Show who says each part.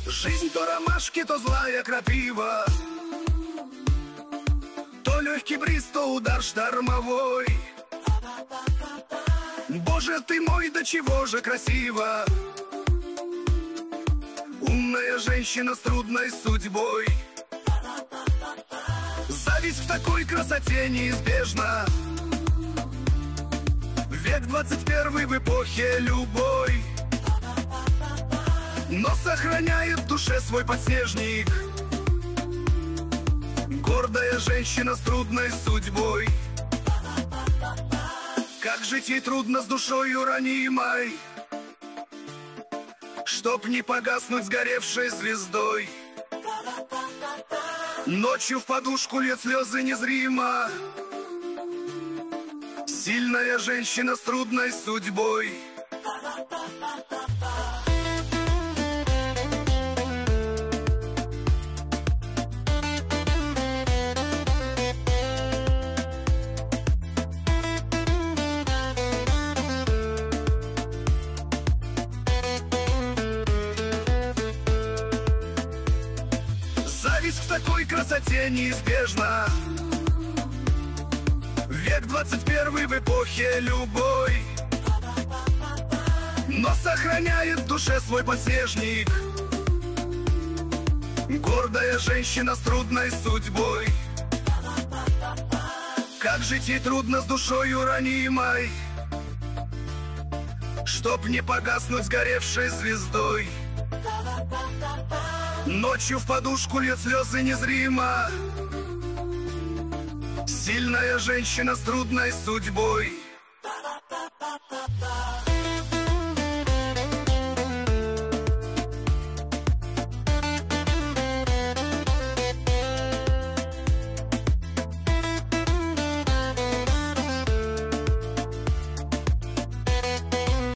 Speaker 1: Жизнь то ромашки, то злая крапива, то легкий бриз, то удар штормовой. Боже ты мой, до чего же красиво! Умная женщина с трудной судьбой. Зависть в такой красоте неизбежна. Век 21 в эпохе любой, но сохраняет в душе свой подснежник. Гордая женщина с трудной судьбой. Как жить ей трудно с душою ранимой, чтоб не погаснуть сгоревшей звездой. Ночью в подушку льет слезы незримо. Сильная женщина с трудной судьбой. Зависть в такой красоте неизбежна. Век 21 в эпохе любой, но сохраняет в душе свой подснежник. Гордая женщина с трудной судьбой. Как жить ей трудно с душою ранимой, чтоб не погаснуть сгоревшей звездой. Ночью в подушку льет слезы незримо. Сильная женщина с трудной судьбой.